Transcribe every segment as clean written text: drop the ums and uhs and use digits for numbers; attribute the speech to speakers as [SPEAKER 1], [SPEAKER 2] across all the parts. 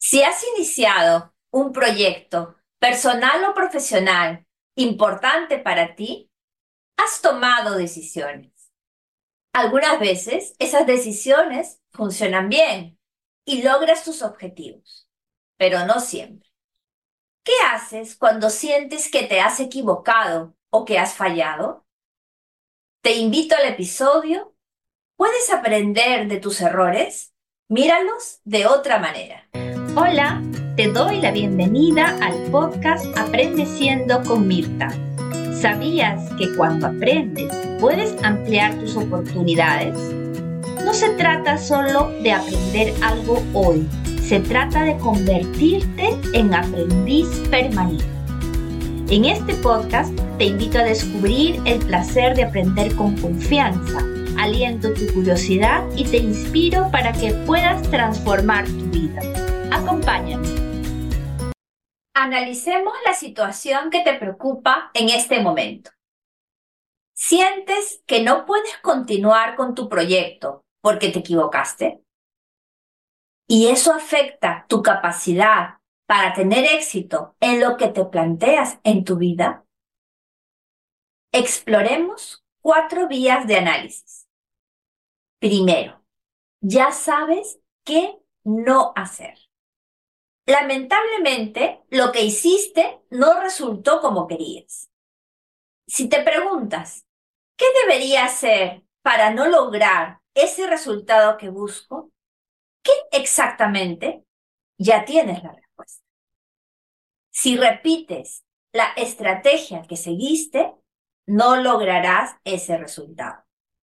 [SPEAKER 1] Si has iniciado un proyecto personal o profesional importante para ti, has tomado decisiones. Algunas veces esas decisiones funcionan bien y logras tus objetivos, pero no siempre. ¿Qué haces cuando sientes que te has equivocado o que has fallado? Te invito al episodio. ¿Puedes aprender de tus errores? Míralos de otra manera. Hola, te doy la bienvenida al podcast Aprende Siendo con Mirta. ¿Sabías que cuando aprendes puedes ampliar tus oportunidades? No se trata solo de aprender algo hoy, se trata de convertirte en aprendiz permanente. En este podcast te invito a descubrir el placer de aprender con confianza, aliento tu curiosidad y te inspiro para que puedas transformar tu vida. Acompáñame. Analicemos la situación que te preocupa en este momento. ¿Sientes que no puedes continuar con tu proyecto porque te equivocaste? ¿Y eso afecta tu capacidad para tener éxito en lo que te planteas en tu vida? Exploremos 4 vías de análisis. Primero, ya sabes qué no hacer. Lamentablemente, lo que hiciste no resultó como querías. Si te preguntas, ¿qué debería hacer para no lograr ese resultado que busco? ¿Qué exactamente? Ya tienes la respuesta. Si repites la estrategia que seguiste, no lograrás ese resultado.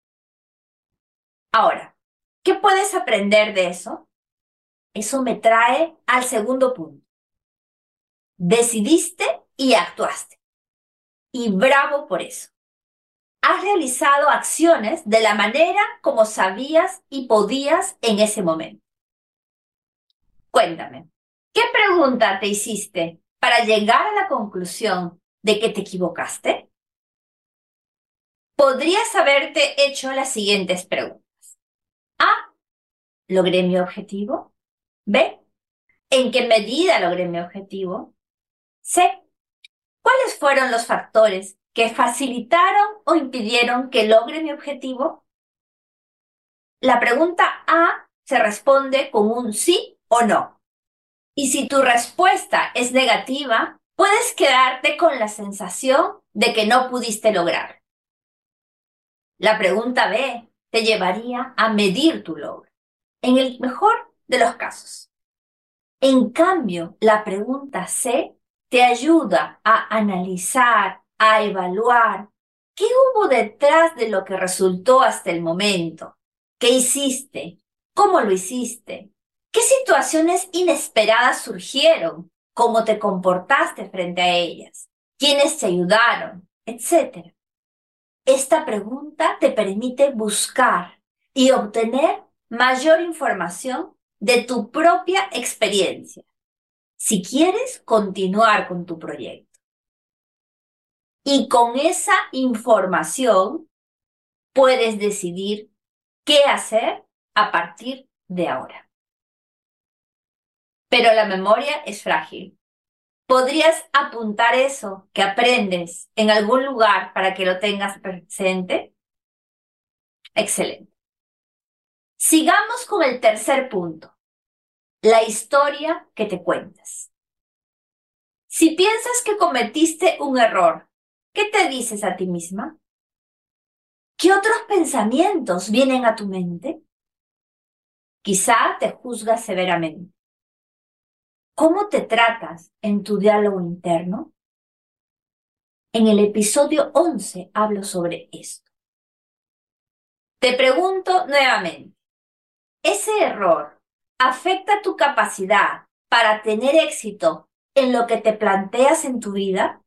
[SPEAKER 1] Ahora, ¿qué puedes aprender de eso? Eso me trae al segundo punto. Decidiste y actuaste. Y bravo por eso. Has realizado acciones de la manera como sabías y podías en ese momento. Cuéntame, ¿qué pregunta te hiciste para llegar a la conclusión de que te equivocaste? Podrías haberte hecho las siguientes preguntas. A. ¿Logré mi objetivo? B. ¿En qué medida logré mi objetivo? C. ¿Cuáles fueron los factores que facilitaron o impidieron que logre mi objetivo? La pregunta A se responde con un sí o no. Y si tu respuesta es negativa, puedes quedarte con la sensación de que no pudiste lograr. La pregunta B te llevaría a medir tu logro, en el mejor de los casos. En cambio, la pregunta C te ayuda a analizar, a evaluar qué hubo detrás de lo que resultó hasta el momento, qué hiciste, cómo lo hiciste, qué situaciones inesperadas surgieron, cómo te comportaste frente a ellas, quiénes te ayudaron, etc. Esta pregunta te permite buscar y obtener mayor información de tu propia experiencia, si quieres continuar con tu proyecto. Y con esa información puedes decidir qué hacer a partir de ahora. Pero la memoria es frágil. ¿Podrías apuntar eso que aprendes en algún lugar para que lo tengas presente? Excelente. Sigamos con el tercer punto. La historia que te cuentas. Si piensas que cometiste un error, ¿qué te dices a ti misma? ¿Qué otros pensamientos vienen a tu mente? Quizá te juzgas severamente. ¿Cómo te tratas en tu diálogo interno? En el episodio 11 hablo sobre esto. Te pregunto nuevamente, ¿ese error afecta tu capacidad para tener éxito en lo que te planteas en tu vida?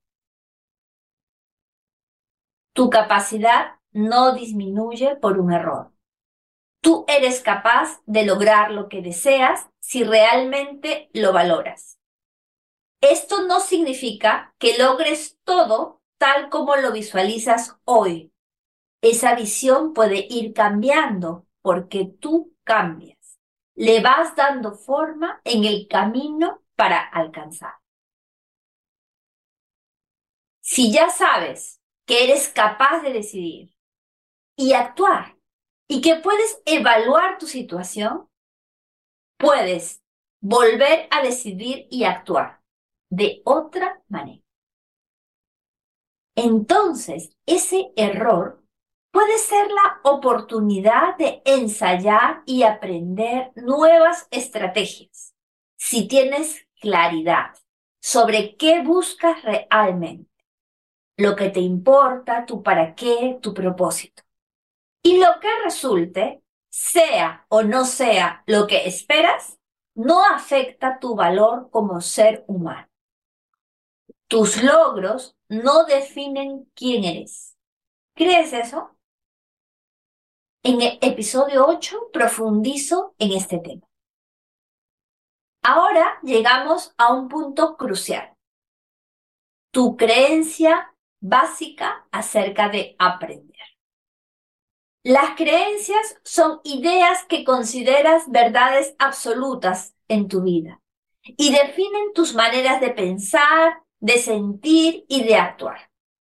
[SPEAKER 1] Tu capacidad no disminuye por un error. Tú eres capaz de lograr lo que deseas si realmente lo valoras. Esto no significa que logres todo tal como lo visualizas hoy. Esa visión puede ir cambiando porque tú cambias. le vas dando forma en el camino para alcanzar. Si ya sabes que eres capaz de decidir y actuar y que puedes evaluar tu situación, puedes volver a decidir y actuar de otra manera. Entonces, ese error puede ser la oportunidad de ensayar y aprender nuevas estrategias, si tienes claridad sobre qué buscas realmente, lo que te importa, tu para qué, tu propósito. Y lo que resulte, sea o no sea lo que esperas, no afecta tu valor como ser humano. Tus logros no definen quién eres. ¿Crees eso? En el episodio 8 profundizo en este tema. Ahora llegamos a un punto crucial. Tu creencia básica acerca de aprender. Las creencias son ideas que consideras verdades absolutas en tu vida y definen tus maneras de pensar, de sentir y de actuar.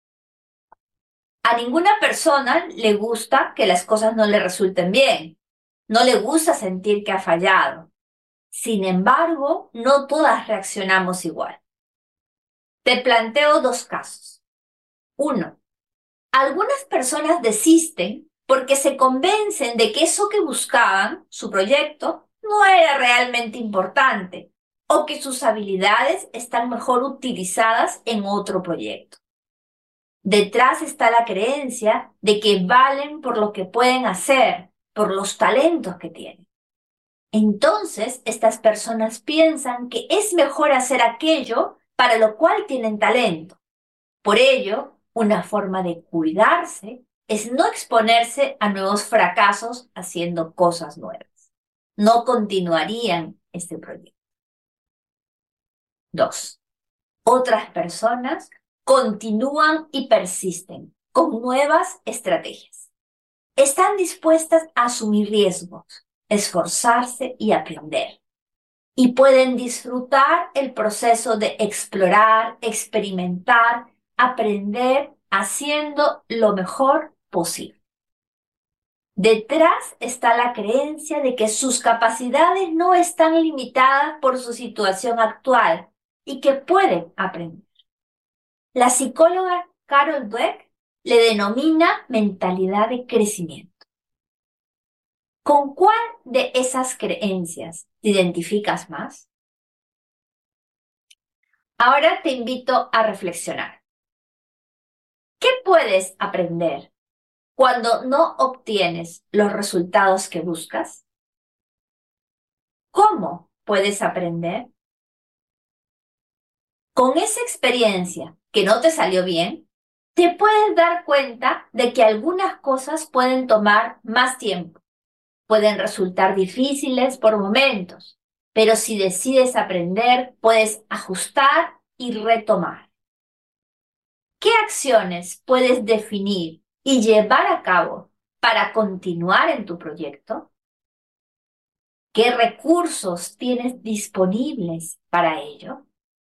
[SPEAKER 1] A ninguna persona le gusta que las cosas no le resulten bien. No le gusta sentir que ha fallado. Sin embargo, no todas reaccionamos igual. Te planteo dos casos. Uno, algunas personas desisten porque se convencen de que eso que buscaban, su proyecto, no era realmente importante o que sus habilidades están mejor utilizadas en otro proyecto. Detrás está la creencia de que valen por lo que pueden hacer, por los talentos que tienen. Entonces, estas personas piensan que es mejor hacer aquello para lo cual tienen talento. Por ello, una forma de cuidarse es no exponerse a nuevos fracasos haciendo cosas nuevas. No continuarían este proyecto. 2. Otras personas continúan y persisten con nuevas estrategias. Están dispuestas a asumir riesgos, esforzarse y aprender. Y pueden disfrutar el proceso de explorar, experimentar, aprender haciendo lo mejor posible. Detrás está la creencia de que sus capacidades no están limitadas por su situación actual y que pueden aprender. La psicóloga Carol Dweck le denomina mentalidad de crecimiento. ¿Con cuál de esas creencias te identificas más? Ahora te invito a reflexionar. ¿Qué puedes aprender cuando no obtienes los resultados que buscas? ¿Cómo puedes aprender? Con esa experiencia que no te salió bien, te puedes dar cuenta de que algunas cosas pueden tomar más tiempo, pueden resultar difíciles por momentos, pero si decides aprender, puedes ajustar y retomar. ¿Qué acciones puedes definir y llevar a cabo para continuar en tu proyecto? ¿Qué recursos tienes disponibles para ello?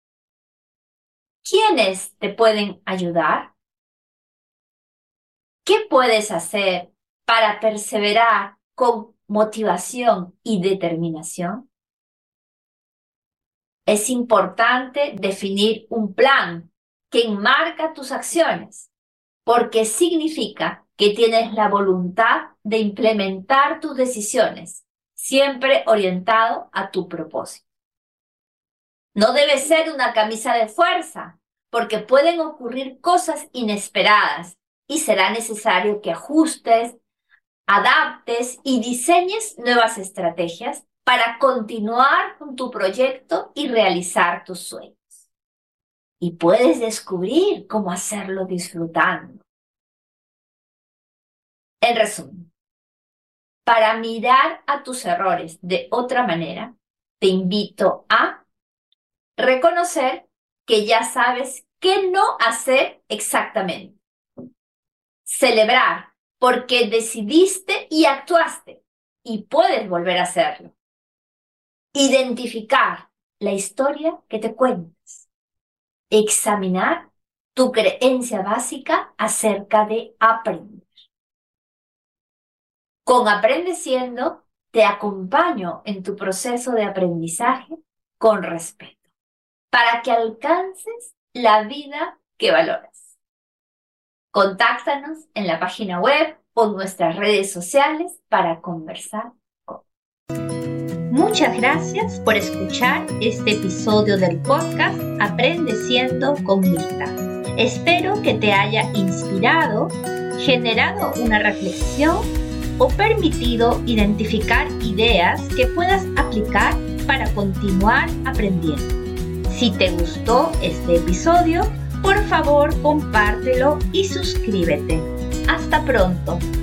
[SPEAKER 1] ¿Quiénes te pueden ayudar? ¿Qué puedes hacer para perseverar con motivación y determinación? Es importante definir un plan que enmarca tus acciones, porque significa que tienes la voluntad de implementar tus decisiones, siempre orientado a tu propósito. No debe ser una camisa de fuerza, porque pueden ocurrir cosas inesperadas y será necesario que ajustes, adaptes y diseñes nuevas estrategias para continuar con tu proyecto y realizar tus sueños. Y puedes descubrir cómo hacerlo disfrutando. En resumen, para mirar a tus errores de otra manera, te invito a reconocer que ya sabes qué no hacer exactamente. Celebrar porque decidiste y actuaste y puedes volver a hacerlo. Identificar la historia que te cuentas. Examinar tu creencia básica acerca de aprender. Con Aprendeciendo te acompaño en tu proceso de aprendizaje con respeto, para que alcances la vida que valoras. Contáctanos en la página web o nuestras redes sociales para conversar. Muchas gracias por escuchar este episodio del podcast Aprendeciendo con Mirta. Espero que te haya inspirado, generado una reflexión o permitido identificar ideas que puedas aplicar para continuar aprendiendo. Si te gustó este episodio, por favor compártelo y suscríbete. Hasta pronto.